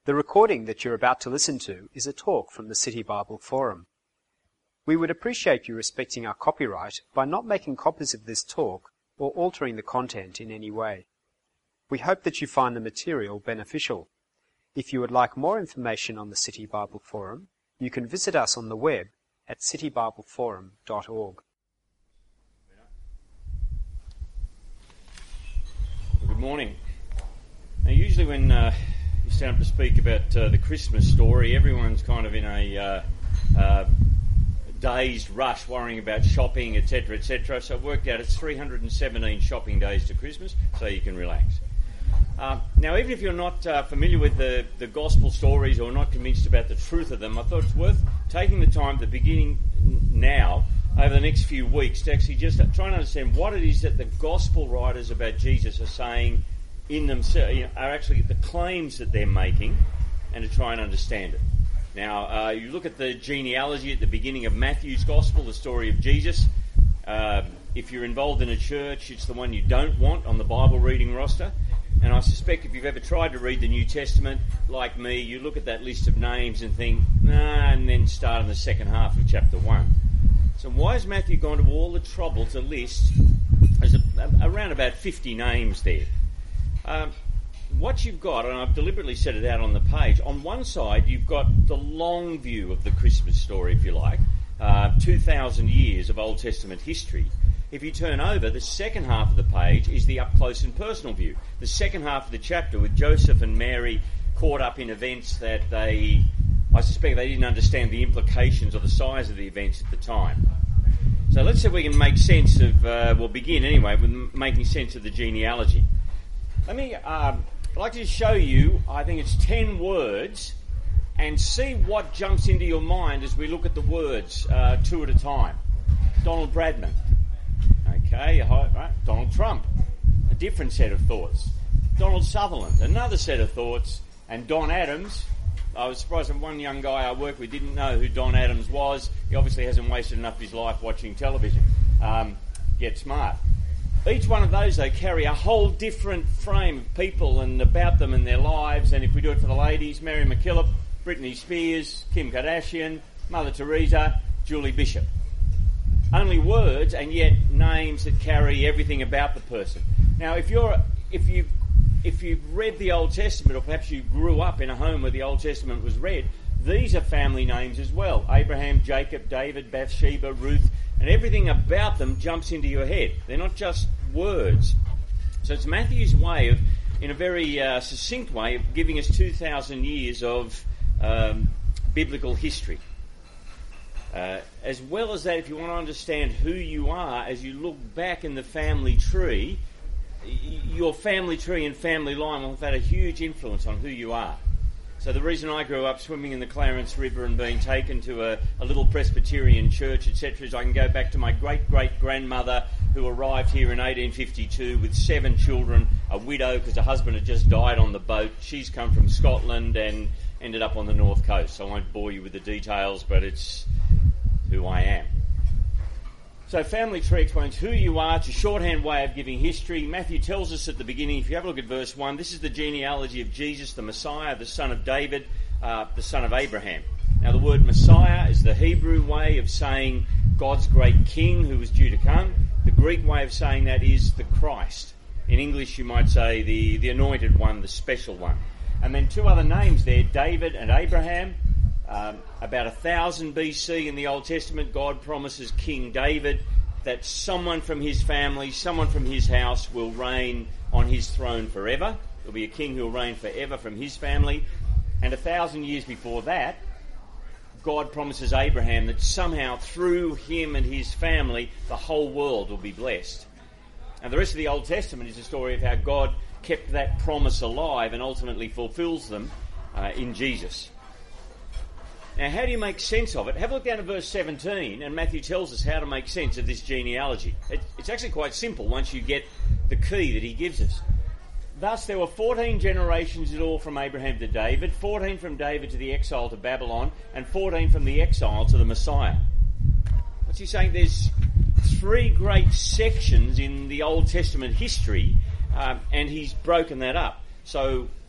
The recording that you're about to listen to is a talk from the City Bible Forum. We would appreciate you respecting our copyright by not making copies of this talk or altering the content in any way. We hope that you find the material beneficial. If you would like more information on the City Bible Forum, you can visit us on the web at citybibleforum.org. Good morning. Now, usually when you stand up to speak about the Christmas story, everyone's kind of in a dazed rush, worrying about shopping, etc., etc. So I've worked out it's 317 shopping days to Christmas, so you can relax. Now, even if you're not familiar with the gospel stories or not convinced about the truth of them, I thought it's worth taking the time at the beginning now, over the next few weeks, to actually just try and understand what it is that the gospel writers about Jesus are saying in themselves, are actually the claims that they're making, and to try and understand it. Now, you look at the genealogy at the beginning of Matthew's gospel, the story of Jesus. If you're involved in a church, it's the one you don't want on the Bible reading roster. And I suspect if you've ever tried to read the New Testament, like me, you look at that list of names and think, nah, and then start in the second half of chapter 1. So why has Matthew gone to all the trouble to list around about 50 names there? What you've got, and I've deliberately set it out on the page, on one side you've got the long view of the Christmas story, if you like, 2,000 years of Old Testament history. If you turn over, the second half of the page is the up-close and personal view. The second half of the chapter with Joseph and Mary caught up in events that I suspect they didn't understand the implications or the size of the events at the time. So let's see if we can make sense of, we'll begin anyway with making sense of the genealogy. I'd like to show you, I think it's 10 words, and see what jumps into your mind as we look at the words two at a time. Donald Bradman. Okay, right. Donald Trump, a different set of thoughts. Donald Sutherland, another set of thoughts. And Don Adams, I was surprised that one young guy I worked with didn't know who Don Adams was. He obviously hasn't wasted enough of his life watching television. Get smart. Each one of those, though, carry a whole different frame of people and about them and their lives. And if we do it for the ladies, Mary MacKillop, Britney Spears, Kim Kardashian, Mother Teresa, Julie Bishop. Only words and yet names that carry everything about the person. Now, if you've read the Old Testament, or perhaps you grew up in a home where the Old Testament was read, these are family names as well. Abraham, Jacob, David, Bathsheba, Ruth, and everything about them jumps into your head. They're not just words. So it's Matthew's way of, in a very succinct way, of giving us 2,000 years of biblical history. As well as that, if you want to understand who you are as you look back in the family tree, your family tree and family line will have had a huge influence on who you are. So the reason I grew up swimming in the Clarence River and being taken to a little Presbyterian church, etc., is I can go back to my great-great-grandmother who arrived here in 1852 with 7 children, a widow because her husband had just died on the boat. She's come from Scotland and ended up on the north coast. So I won't bore you with the details, but it's who I am. So family tree explains who you are. It's a shorthand way of giving history. Matthew tells us at the beginning, if you have a look at verse 1, this is the genealogy of Jesus, the Messiah, the son of David, the son of Abraham. Now the word Messiah is the Hebrew way of saying God's great king who was due to come. The Greek way of saying that is the Christ. In English you might say the anointed one, the special one. And then 2 other names there, David and Abraham. About 1000 BC in the Old Testament, God promises King David that someone from his family, someone from his house will reign on his throne forever. There'll be a king who will reign forever from his family. And 1,000 years before that, God promises Abraham that somehow through him and his family, the whole world will be blessed. And the rest of the Old Testament is a story of how God kept that promise alive and ultimately fulfills them in Jesus. Now, how do you make sense of it? Have a look down at verse 17, and Matthew tells us how to make sense of this genealogy. It's actually quite simple once you get the key that he gives us. Thus, there were 14 generations in all from Abraham to David, 14 from David to the exile to Babylon, and 14 from the exile to the Messiah. What's he saying? There's 3 great sections in the Old Testament history, and he's broken that up. So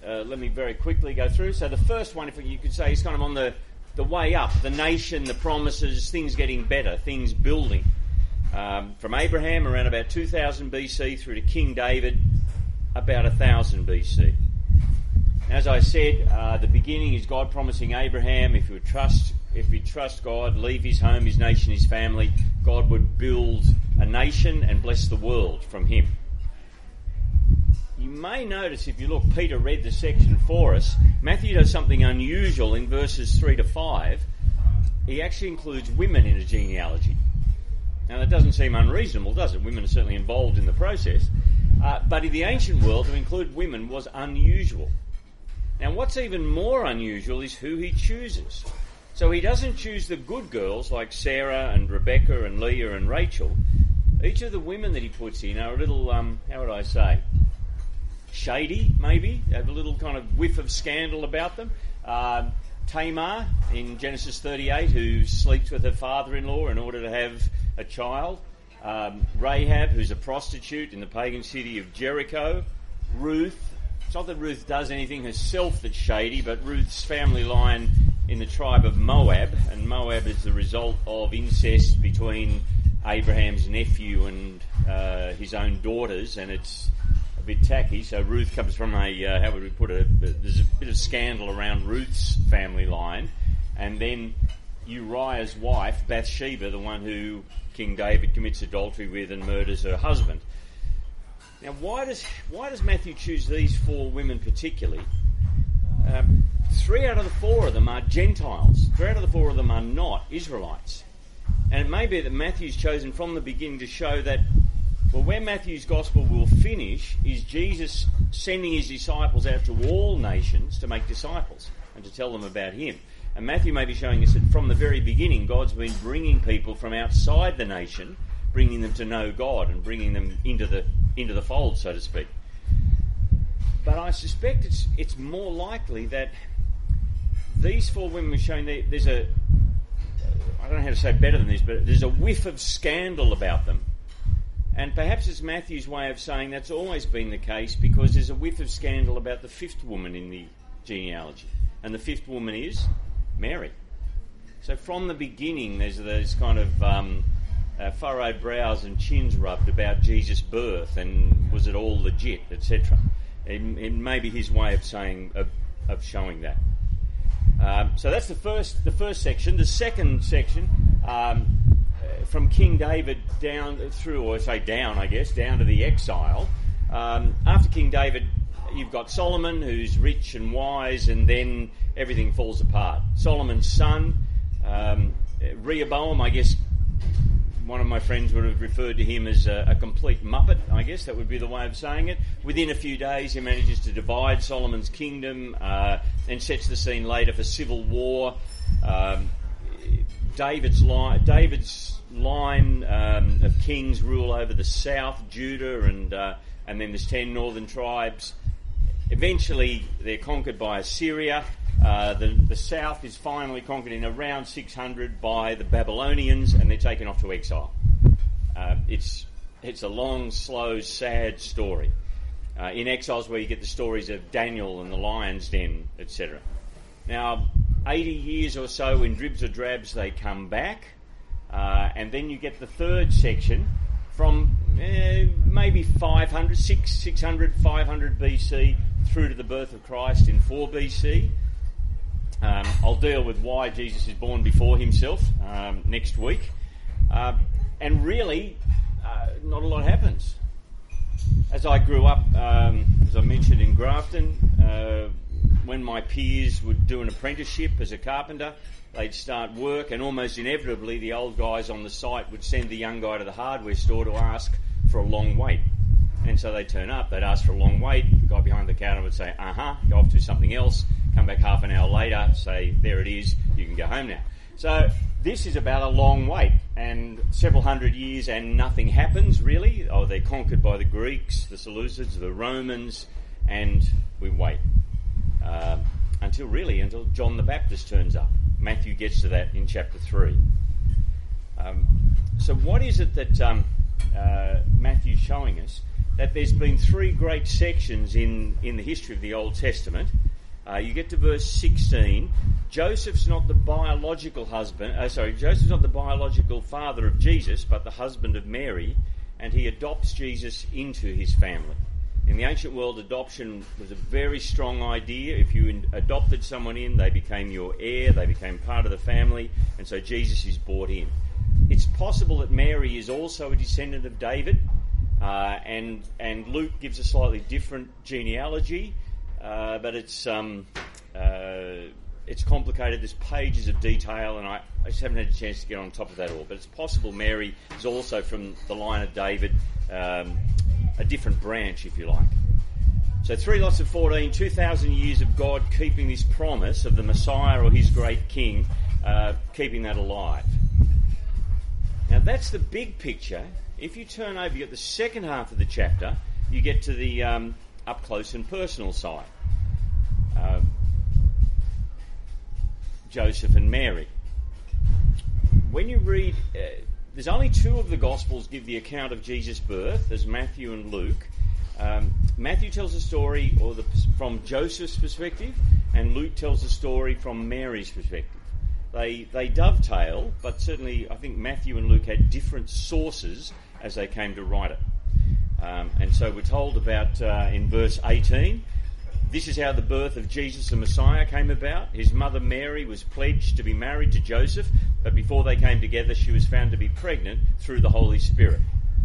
let me very quickly go through. So the first one, if you could say, is kind of on the way up, the nation, the promises, things getting better, things building. From Abraham around about 2000 BC through to King David about 1000 BC. As I said, the beginning is God promising Abraham, if he'd trust God, leave his home, his nation, his family, God would build a nation and bless the world from him. You may notice, if you look, Peter read the section for us, Matthew does something unusual in verses 3 to 5. He actually includes women in a genealogy. Now, that doesn't seem unreasonable, does it? Women are certainly involved in the process. But in the ancient world, to include women was unusual. Now, what's even more unusual is who he chooses. So he doesn't choose the good girls like Sarah and Rebecca and Leah and Rachel. Each of the women that he puts in are a little, how would I say, shady, maybe. They have a little kind of whiff of scandal about them. Tamar in Genesis 38, who sleeps with her father-in-law in order to have a child. Rahab, who's a prostitute in the pagan city of Jericho. Ruth. It's not that Ruth does anything herself that's shady, but Ruth's family line in the tribe of Moab, and Moab is the result of incest between Abraham's nephew and his own daughters, and it's a bit tacky. So Ruth comes from how would we put it, there's a bit of scandal around Ruth's family line, and then Uriah's wife, Bathsheba, the one who King David commits adultery with and murders her husband. Now, why does Matthew choose these four women particularly? 3 out of the 4 of them are Gentiles. 3 out of the 4 of them are not Israelites. And it may be that Matthew's chosen from the beginning to show that, well, where Matthew's gospel will finish is Jesus sending his disciples out to all nations to make disciples and to tell them about him. And Matthew may be showing us that from the very beginning, God's been bringing people from outside the nation, bringing them to know God and bringing them into the fold, so to speak. But I suspect it's more likely that these 4 women are showing there's a, I don't know how to say it better than this, but there's a whiff of scandal about them. And perhaps it's Matthew's way of saying that's always been the case, because there's a whiff of scandal about the 5th woman in the genealogy. And the 5th woman is Mary. So from the beginning, there's those kind of furrowed brows and chins rubbed about Jesus' birth, and was it all legit, etc. It may be his way of saying, of showing that. So that's the first section. The second section, from King David down through, or say down, I guess, down to the exile. After King David, you've got Solomon, who's rich and wise, and then everything falls apart. Solomon's son, Rehoboam, I guess one of my friends would have referred to him as a complete muppet, I guess that would be the way of saying it. Within a few days he manages to divide Solomon's kingdom and sets the scene later for civil war. David's line of kings rule over the south, Judah, and then there's 10 northern tribes. Eventually they're conquered by Assyria. The south is finally conquered in around 600 by the Babylonians, and they're taken off to exile. It's a long, slow, sad story. In exile is where you get the stories of Daniel and the lion's den, etc. Now, 80 years or so in dribs or drabs they come back, and then you get the third section from maybe 600, 500 BC through to the birth of Christ in 4 BC. I'll deal with why Jesus is born before himself next week. And really, not a lot happens. As I grew up, as I mentioned, in Grafton, when my peers would do an apprenticeship as a carpenter, they'd start work, and almost inevitably the old guys on the site would send the young guy to the hardware store to ask for a long wait. And so they'd turn up, they'd ask for a long wait, the guy behind the counter would say, go off to something else, come back half an hour later, say, there it is, you can go home now. So this is about a long wait, and several hundred years and nothing happens really. Oh, they're conquered by the Greeks, the Seleucids, the Romans, and we wait. Until John the Baptist turns up. Matthew gets to that in chapter 3. So what is it that Matthew's showing us? that there's been three great sections in the history of the Old Testament. You get to verse 16. Joseph's not the biological Joseph's not the biological father of Jesus, but the husband of Mary, and he adopts Jesus into his family. In the ancient world, adoption was a very strong idea. If you adopted someone in, they became your heir, they became part of the family, and so Jesus is brought in. It's possible that Mary is also a descendant of David, and Luke gives a slightly different genealogy, but it's complicated. There's pages of detail, and I just haven't had a chance to get on top of that all. But it's possible Mary is also from the line of David, a different branch, if you like. So 3 lots of 14, 2,000 years of God keeping this promise of the Messiah or his great king, keeping that alive. Now that's the big picture. If you turn over, you get the second half of the chapter, you get to the up close and personal side. Joseph and Mary. When you read, there's only 2 of the Gospels give the account of Jesus' birth. There's Matthew and Luke. Matthew tells the story from Joseph's perspective, and Luke tells the story from Mary's perspective. They dovetail, but certainly I think Matthew and Luke had different sources as they came to write it. And so we're told about, in verse 18, this is how the birth of Jesus the Messiah came about. His mother Mary was pledged to be married to Joseph, but before they came together she was found to be pregnant through the Holy Spirit.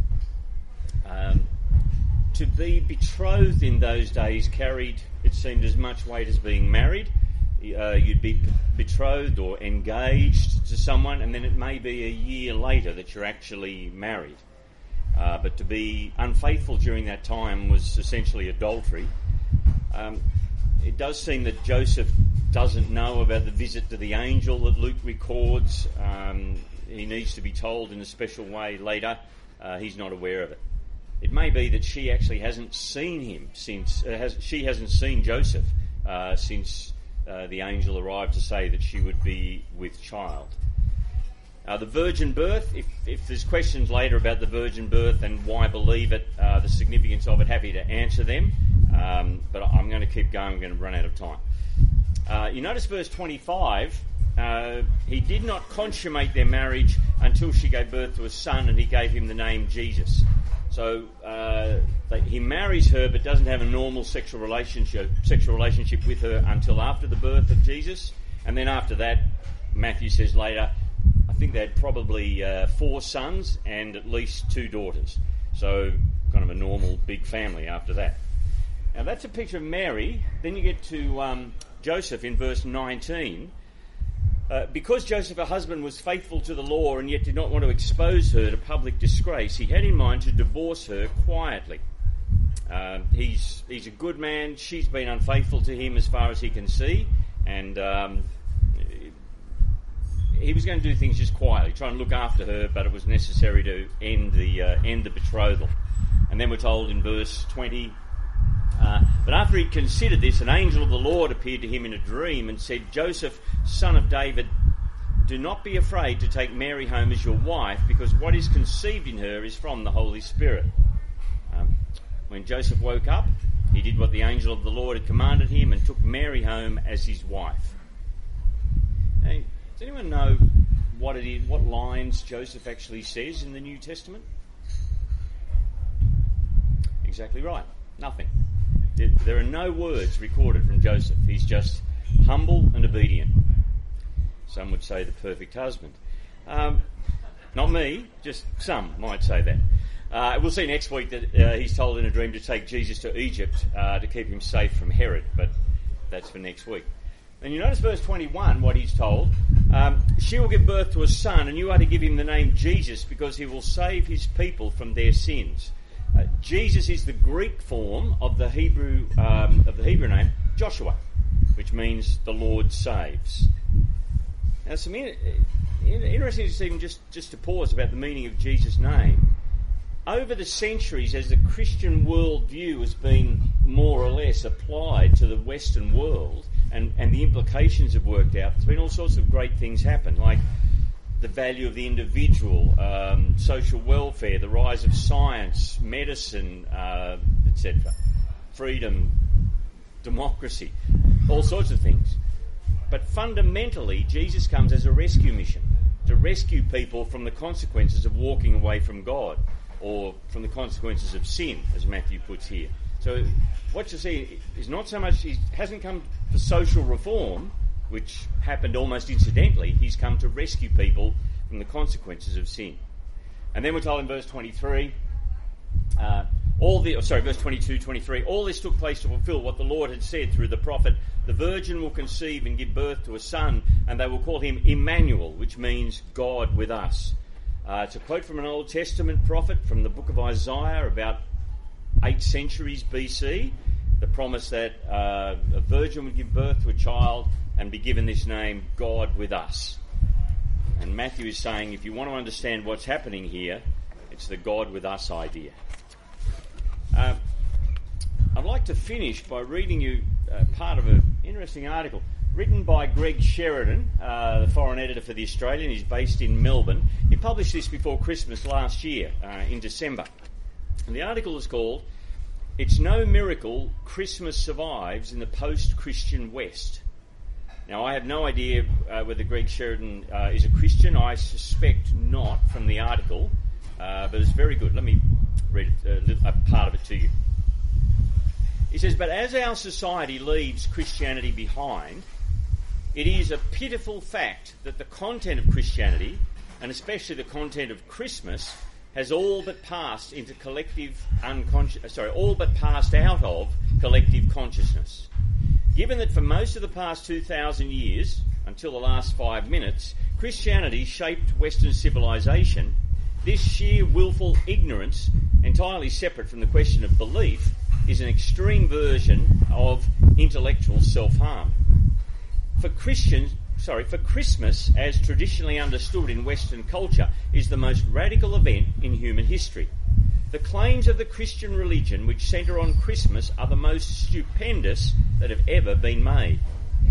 To be betrothed in those days carried, it seemed, as much weight as being married. You'd be betrothed or engaged to someone, and then it may be a year later that you're actually married. But to be unfaithful during that time was essentially adultery. It does seem that Joseph doesn't know about the visit to the angel that Luke records. He needs to be told in a special way later. He's not aware of it. It may be that she actually hasn't seen him since she hasn't seen Joseph since the angel arrived to say that she would be with child. The virgin birth, if there's questions later about the virgin birth and why believe it, the significance of it, happy to answer them. But I'm going to keep going. I'm going to run out of time. You notice verse 25, he did not consummate their marriage until she gave birth to a son, and he gave him the name Jesus. So he marries her but doesn't have a normal sexual relationship with her until after the birth of Jesus. And then after that, Matthew says later, I think they had probably 4 sons and at least 2 daughters. So kind of a normal big family after that. Now that's a picture of Mary. Then you get to Joseph in verse 19. Because Joseph, her husband, was faithful to the law and yet did not want to expose her to public disgrace, he had in mind to divorce her quietly. He's a good man. She's been unfaithful to him as far as he can see, and he was going to do things just quietly, try and look after her, but it was necessary to end the betrothal. And then we're told in verse 20, but after he'd considered this, an angel of the Lord appeared to him in a dream and said, Joseph, son of David, do not be afraid to take Mary home as your wife, because what is conceived in her is from the Holy Spirit. When Joseph woke up, he did what the angel of the Lord had commanded him and took Mary home as his wife. Now, does anyone know what it is, what lines Joseph actually says in the New Testament? Exactly right. Nothing. There are no words recorded from Joseph. He's just humble and obedient. Some would say the perfect husband. Not me, just some might say that. We'll see next week that he's told in a dream to take Jesus to Egypt to keep him safe from Herod, but that's for next week. And you notice verse 21, what he's told. She will give birth to a son, and you are to give him the name Jesus, because he will save his people from their sins. Jesus is the Greek form of the Hebrew name Joshua, which means the Lord saves. Now, some interesting to even just to pause about the meaning of Jesus' name. Over the centuries, as the Christian worldview has been more or less applied to the Western world, and the implications have worked out, there's been all sorts of great things happen. Like the value of the individual, social welfare, the rise of science, medicine, etc., freedom, democracy, all sorts of things. But fundamentally, Jesus comes as a rescue mission, to rescue people from the consequences of walking away from God, or from the consequences of sin, as Matthew puts here. So what you see is not so much, he hasn't come for social reform, which happened almost incidentally. He's come to rescue people from the consequences of sin. And then we're told in verse 23, verse 22, 23, all this took place to fulfill what the Lord had said through the prophet, the virgin will conceive and give birth to a son, and they will call him Emmanuel, which means God with us. It's a quote from an Old Testament prophet from the book of Isaiah, about 8 centuries BC, the promise that a virgin would give birth to a child and be given this name, God with us. And Matthew is saying, if you want to understand what's happening here, it's the God with us idea. I'd like to finish by reading you part of an interesting article written by Greg Sheridan, the foreign editor for The Australian. He's based in Melbourne. He published this before Christmas last year, in December. And the article is called, "It's No Miracle Christmas Survives in the Post-Christian West." Now, I have no idea whether Greg Sheridan is a Christian. I suspect not from the article, but it's very good. Let me read a part of it to you. He says, "But as our society leaves Christianity behind, it is a pitiful fact that the content of Christianity, and especially the content of Christmas, has all but passed out of collective consciousness. Given that for most of the past 2,000 years, until the last 5 minutes, Christianity shaped Western civilization, this sheer willful ignorance, entirely separate from the question of belief, is an extreme version of intellectual self-harm. For Christmas, as traditionally understood in Western culture, is the most radical event in human history. The claims of the Christian religion which centre on Christmas are the most stupendous that have ever been made.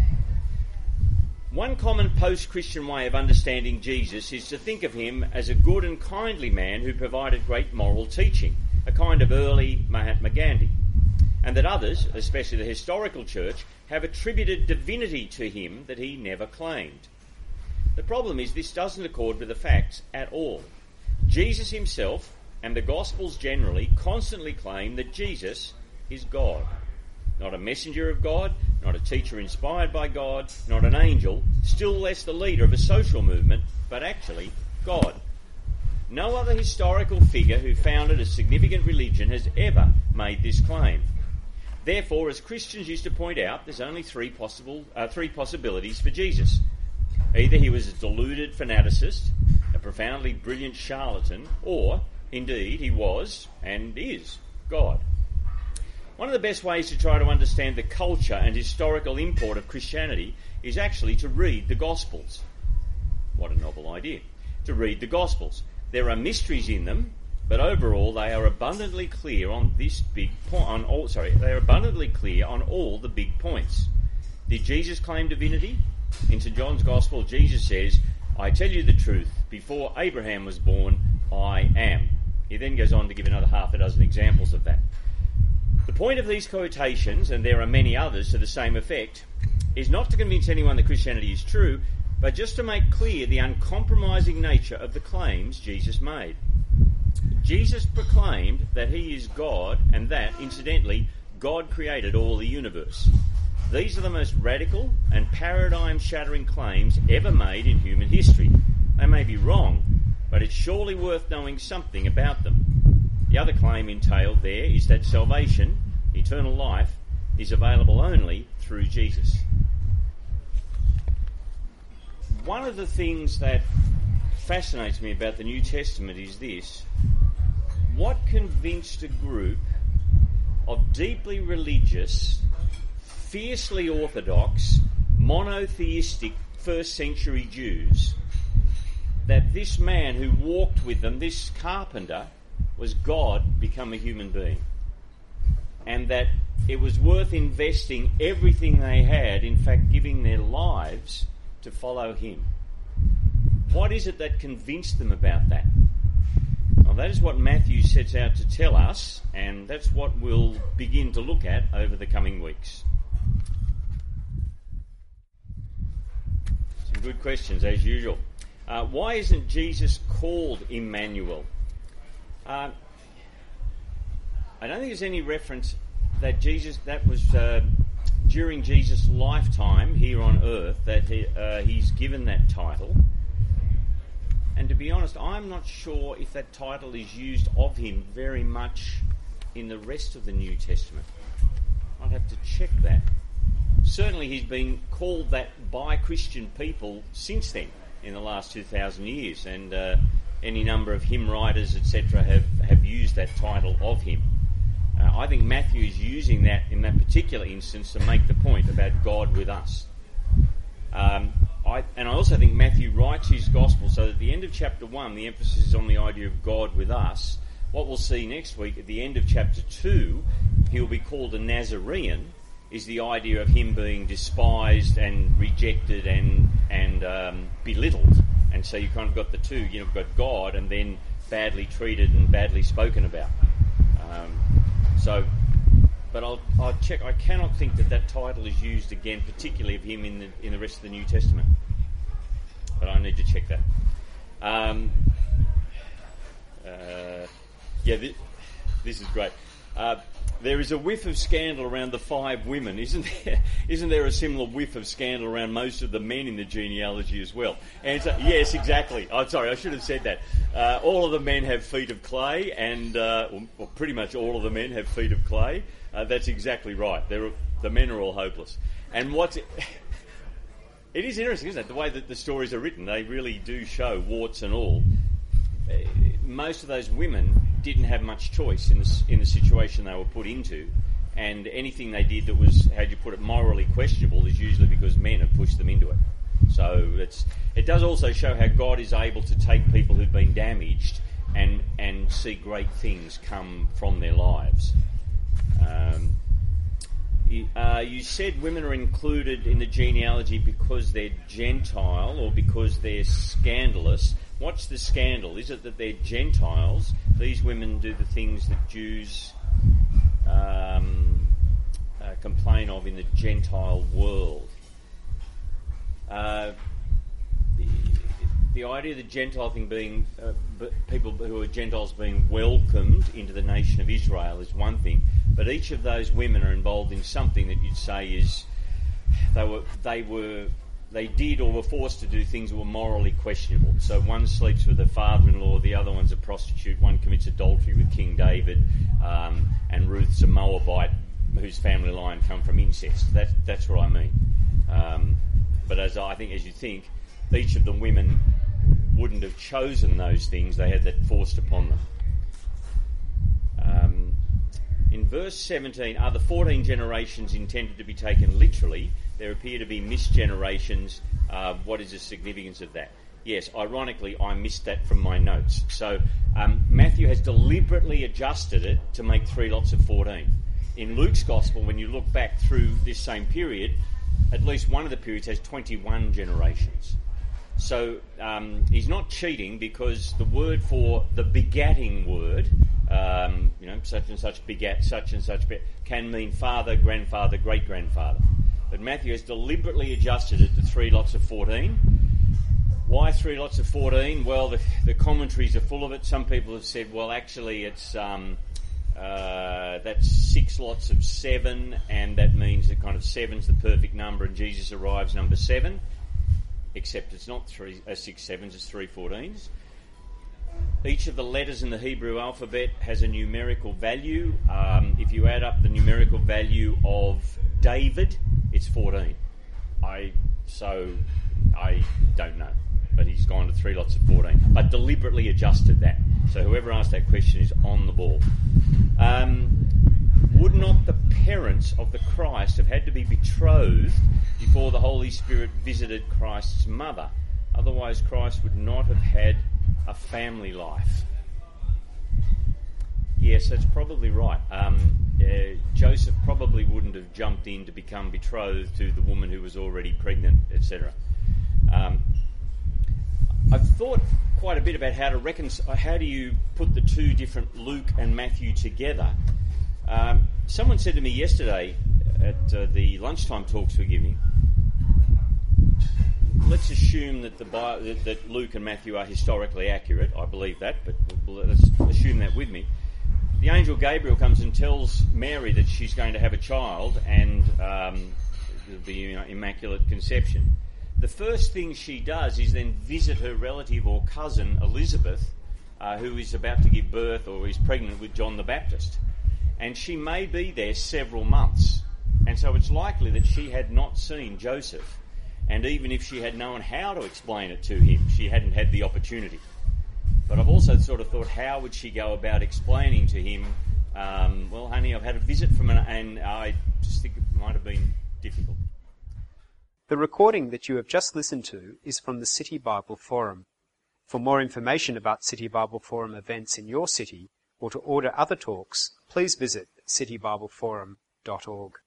One common post-Christian way of understanding Jesus is to think of him as a good and kindly man who provided great moral teaching, a kind of early Mahatma Gandhi, and that others, especially the historical church, have attributed divinity to him that he never claimed. The problem is this doesn't accord with the facts at all. Jesus himself, and the Gospels generally, constantly claim that Jesus is God. Not a messenger of God, not a teacher inspired by God, not an angel, still less the leader of a social movement, but actually God. No other historical figure who founded a significant religion has ever made this claim. Therefore, as Christians used to point out, there's only three possibilities for Jesus. Either he was a deluded fanaticist, a profoundly brilliant charlatan, or, indeed, he was and is God. One of the best ways to try to understand the culture and historical import of Christianity is actually to read the Gospels. What a novel idea. To read the Gospels. There are mysteries in them, but overall they are abundantly clear on all the big points. Did Jesus claim divinity? In St. John's Gospel, Jesus says, "I tell you the truth, before Abraham was born, I am." He then goes on to give another half a dozen examples of that. The point of these quotations, and there are many others to the same effect, is not to convince anyone that Christianity is true, but just to make clear the uncompromising nature of the claims Jesus made. Jesus proclaimed that he is God, and that, incidentally, God created all the universe. These are the most radical and paradigm-shattering claims ever made in human history. They may be wrong, but it's surely worth knowing something about them. The other claim entailed there is that salvation, eternal life, is available only through Jesus. One of the things that fascinates me about the New Testament is this: what convinced a group of deeply religious, fiercely orthodox, monotheistic first-century Jews that this man who walked with them, this carpenter, was God become a human being, and that it was worth investing everything they had, in fact giving their lives, to follow him? what is it that convinced them about that? Well, that is what Matthew sets out to tell us, and that's what we'll begin to look at over the coming weeks. Some good questions, as usual. Why isn't Jesus called Emmanuel? I don't think there's any reference that that was during Jesus' lifetime here on earth that he's given that title. And to be honest, I'm not sure if that title is used of him very much in the rest of the New Testament. I'd have to check that. Certainly he's been called that by Christian people since then, in the last 2,000 years, and any number of hymn writers, etc., have used that title of him. I think Matthew is using that in that particular instance to make the point about God with us. I also think Matthew writes his gospel so that at the end of chapter 1, the emphasis is on the idea of God with us. What we'll see next week, at the end of chapter 2, he'll be called a Nazarene, is the idea of him being despised and rejected and belittled. And so you kind of got the two, you've got God and then badly treated and badly spoken about. But I'll check. I cannot think that title is used again, particularly of him in the rest of the New Testament. But I need to check that. This is great. There is a whiff of scandal around the 5 women, isn't there? Isn't there a similar whiff of scandal around most of the men in the genealogy as well? And so, yes, exactly. I'm sorry, I should have said that. All of the men have feet of clay, and pretty much all of the men have feet of clay. That's exactly right. The men are all hopeless. And it is interesting, isn't it? The way that the stories are written, they really do show warts and all. Most of those women didn't have much choice in the situation they were put into, and anything they did that was, how'd you put it, morally questionable is usually because men have pushed them into it. So it does also show how God is able to take people who've been damaged and see great things come from their lives. You said women are included in the genealogy because they're Gentile or because they're scandalous. What's the scandal? Is it that they're Gentiles? These women do the things that Jews complain of in the Gentile world. The idea of the Gentile thing being people who are Gentiles being welcomed into the nation of Israel is one thing, but each of those women are involved in something that you'd say is they did or were forced to do things that were morally questionable. So one sleeps with her father-in-law, the other one's a prostitute, one commits adultery with King David, and Ruth's a Moabite whose family line come from incest. That's what I mean. But as you think, each of the women wouldn't have chosen those things. They had that forced upon them. In verse 17, are the 14 generations intended to be taken literally? There appear to be misgenerations. What is the significance of that? Yes, ironically, I missed that from my notes. So Matthew has deliberately adjusted it to make 3 lots of 14. In Luke's Gospel, when you look back through this same period, at least one of the periods has 21 generations. So he's not cheating, because the word for the begatting word, such and such begat such and such, can mean father, grandfather, great-grandfather. But Matthew has deliberately adjusted it to 3 lots of 14. Why 3 lots of 14? Well, the commentaries are full of it. Some people have said, well, actually it's that's 6 lots of 7, and that means that kind of 7's the perfect number, and Jesus arrives number 7. Except it's not 6 7s, it's 3 14s. Each of the letters in the Hebrew alphabet has a numerical value. If you add up the numerical value of David, it's 14. I don't know, but he's gone to 3 lots of 14. But deliberately adjusted that. So whoever asked that question is on the ball. Would not the parents of the Christ have had to be betrothed before the Holy Spirit visited Christ's mother? Otherwise, Christ would not have had a family life. Yes, that's probably right. Joseph probably wouldn't have jumped in to become betrothed to the woman who was already pregnant, etc. I've thought quite a bit about how to how do you put the two different Luke and Matthew together. Someone said to me yesterday at the lunchtime talks we're giving, let's assume that that Luke and Matthew are historically accurate. I believe that, but let's assume that with me. The angel Gabriel comes and tells Mary that she's going to have a child and the Immaculate Conception. The first thing she does is then visit her relative or cousin Elizabeth, who is about to give birth or is pregnant with John the Baptist. And she may be there several months. And so it's likely that she had not seen Joseph. And even if she had known how to explain it to him, she hadn't had the opportunity. But I've also sort of thought, how would she go about explaining to him, well, honey, I've had a visit from and I just think it might have been difficult. The recording that you have just listened to is from the City Bible Forum. For more information about City Bible Forum events in your city, or to order other talks, please visit citybibleforum.org.